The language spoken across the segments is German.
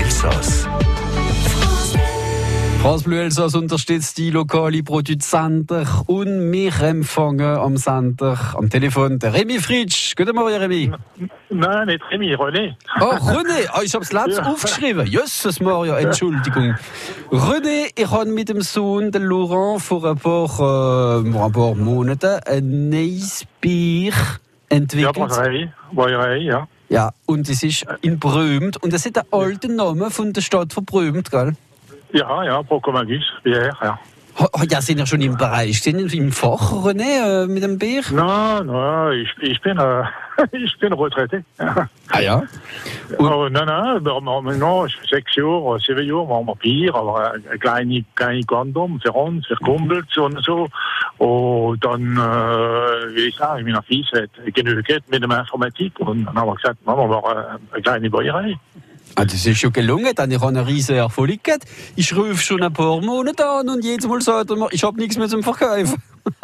Elsass. France Bleu Elsass unterstützt die lokale Produzenten und wir empfangen am Sender, am Telefon, der Remy Fritsch. Guten Morgen, Remy. Nein, nicht Remy, René. Oh, René, ich habe es letztes aufgeschrieben. Jesus Maria, Entschuldigung. René, ich habe mit dem Sohn, der Laurent, vor ein paar Monaten ein neues Bier entwickelt. Ja, Brauerei, ja. Ja, und es ist in Brömt und es hat den alten Namen von der Stadt von Brömt, gell? Ja, Procomagus, Bier, ja. Ja, sind ja schon im Bereich, sind im Fach, René, mit dem Bier? Nein, ich bin retraité. Ah ja? Nein, 6 Jahre, 7 Jahre machen wir Bier, aber eine kleine Gandom für uns, für Kumpels und so. Und dann, wie ich sage, mein Fils hat genügend mit der Informatik und dann haben wir gesagt, machen wir mal eine kleine Bäuerei. Ah, das ist schon gelungen, denn ich habe einen riesen Erfolg gehabt. Ich rufe schon ein paar Monate an und jedes Mal sagt er, ich habe nichts mehr zum Verkaufen.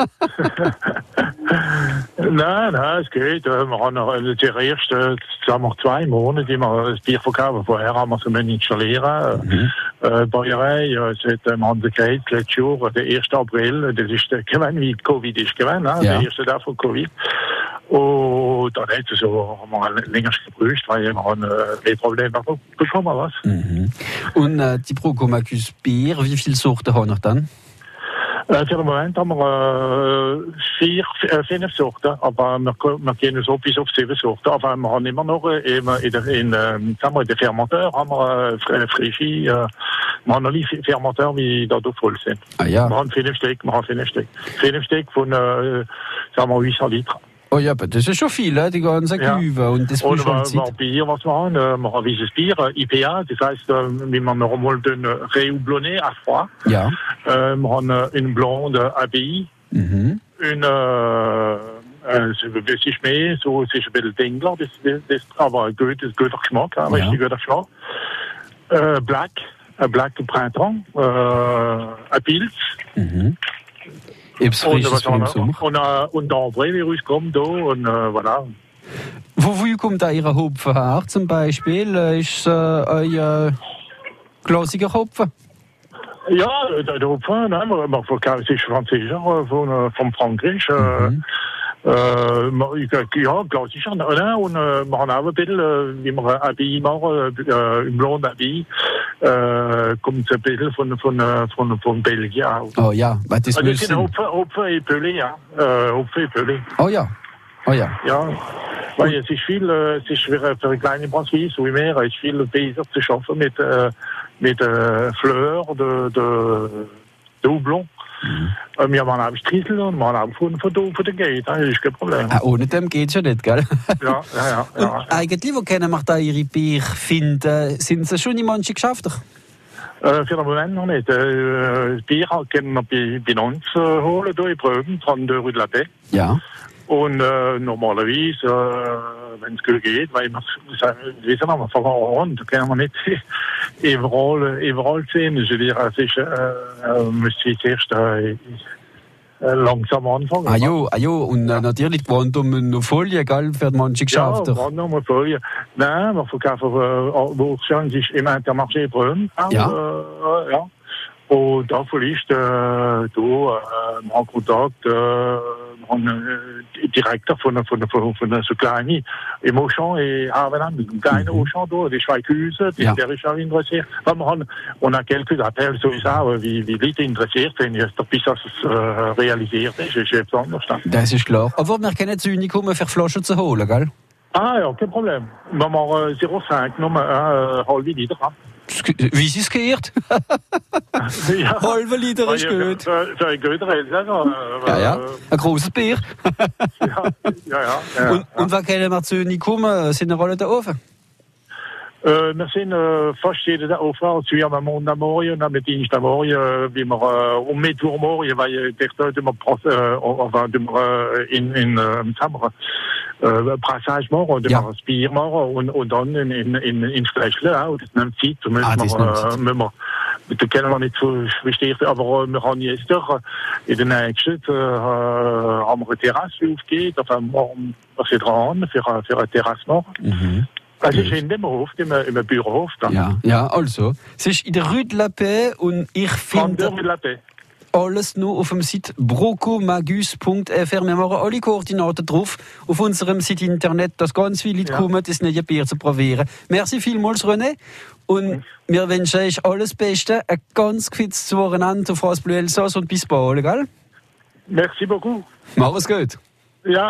Nein, es geht. Wir haben die ersten 2 Monate, die wir das Bier verkaufen. Vorher haben wir es installieren. Bäuerei, es hat man gesagt, letztes Jahr, der 1. April, das ist gewesen, wie Covid ist gewesen, Ja. der erste Tag von Covid. Und dann hat es so, haben wir länger gebrüht, weil wir haben Probleme bekommen, was? Mhm. Und die Procomagus Bier, wie viele Sorten haben wir dann? Für den Moment haben wir 5 Sorten, aber wir gehen so bis auf 7 Sorten. Aber wir haben immer noch in der Fermenteur haben wir frische, wir haben noch nie Fermenteur, wie da voll sind. Ah ja. Wir haben 5 Stück. 5 Stück von, sagen wir, 800 Liter. Oh ja, aber das ist schon viel, die ganzen Küve. Und das Und muss schon Zeit. wir Bier, was wir haben, wir haben dieses Bier, IPA, das heisst, wie man normal réhoublonné à froid. Ja. Wir haben une blonde ABI, Mhm. es ist mehr, so, es ist ein bisschen Dingler, das aber ein guter Geschmack, richtig guter Geschmack. Black Printemps, ein Pilz. Mhm. Etwas Frisches für den Sommer. Und Ambré, wie rauskommt da, und voilà. Wo kommt da Ihre Hopfen her, zum Beispiel? Ist es euer glasiger Hopfen? Ja, der Hopfen, nein, man verkauft sich Französisch von Frankreich. Ja, klassisch. Und wir haben auch ein bisschen, wie wir ein Bier machen, ein blond Bier, kommt ein bisschen von Belgien auch. Oh ja, weil das Also, müssen... Hopfen et Pelé, ja. Hopfen et Pelé. Oh ja. Ja, weil es ist viel, es ist für eine kleine Brasserie, so wie mehr, es ist viel besser zu schaffen mit Fleur de Houblon. Wir haben auch Striesel und wir haben auch von der Gate, das ist kein Problem. Ah, ohne dem geht es ja nicht, gell? Ja. Und eigentlich, wo können wir da Ihre Bier finden? Sind sie schon in manchen Geschäften? Für den Moment noch nicht. Das Bier können wir bei uns holen, hier in Bröben, von der Rue de la Paix. Ja. Und normalerweise, wenn es gut geht, weil wir wissen, wir verloren, da können wir nicht überall sehen. Also, es ist, müsste ich zuerst langsam anfangen. Ah ja, und natürlich die Brandung noch Folie, gell, für manche Geschäfte. Ja, Brandung und Folie. Nein, wir verkaufen Wurzeln, es ist im Intermarché Brünn. Ja. Ja. Und davon ist, wir haben Kontakt, Direktor von so kleinen, im Auchan, ein kleiner Auchan da, die Schweigehäuser, der ist auch interessiert. Wir haben quelques Appels sowieso, wie Leute interessiert sind, bis das realisiert ist etwas anderes. Das ist klar. Aber wir können zu Ihnen kommen, für Flaschen zu holen, gell? Ah ja, kein Problem. Wir machen 0,5, nur halbe Liter. Wie ist es gehört? Ja. Halbe Liter ist gut. Für ein guter Elsässer. Ja. Ein großes Bier. Ja. Und wann können wir zu Ihnen kommen? Sind wir alle da offen? Wir sind fast jeden Tag offen. Dus wir haben am Montagmorgen, am Dienstagmorgen, wie wir Mittwochmorgen, weil der heute in Sommer Brassage machen, dann machen wir das Bier machen und dann in Fläschle auch. Das nimmt Zeit. Da können wir nicht so wichtig, aber wir haben jetzt doch in den nächsten haben wir eine Terrasse aufgegeben, da fangen wir dran für eine Terrasse machen. Das ist in dem Hof, im Bürohof dann. Ja, also. Es ist in der Rue de la Paix und ich finde alles nur auf dem Site brocomagus.fr. Wir machen alle Koordinaten drauf auf unserem Site Internet, dass ganz viele Leute kommen, das neue Bier zu probieren. Merci vielmals, René. Und wir wünschen euch alles Beste, ein ganz gutes Wochenende auf France Bleu Elsass und bis bald, gell? Merci beaucoup. Mach es gut. Ja.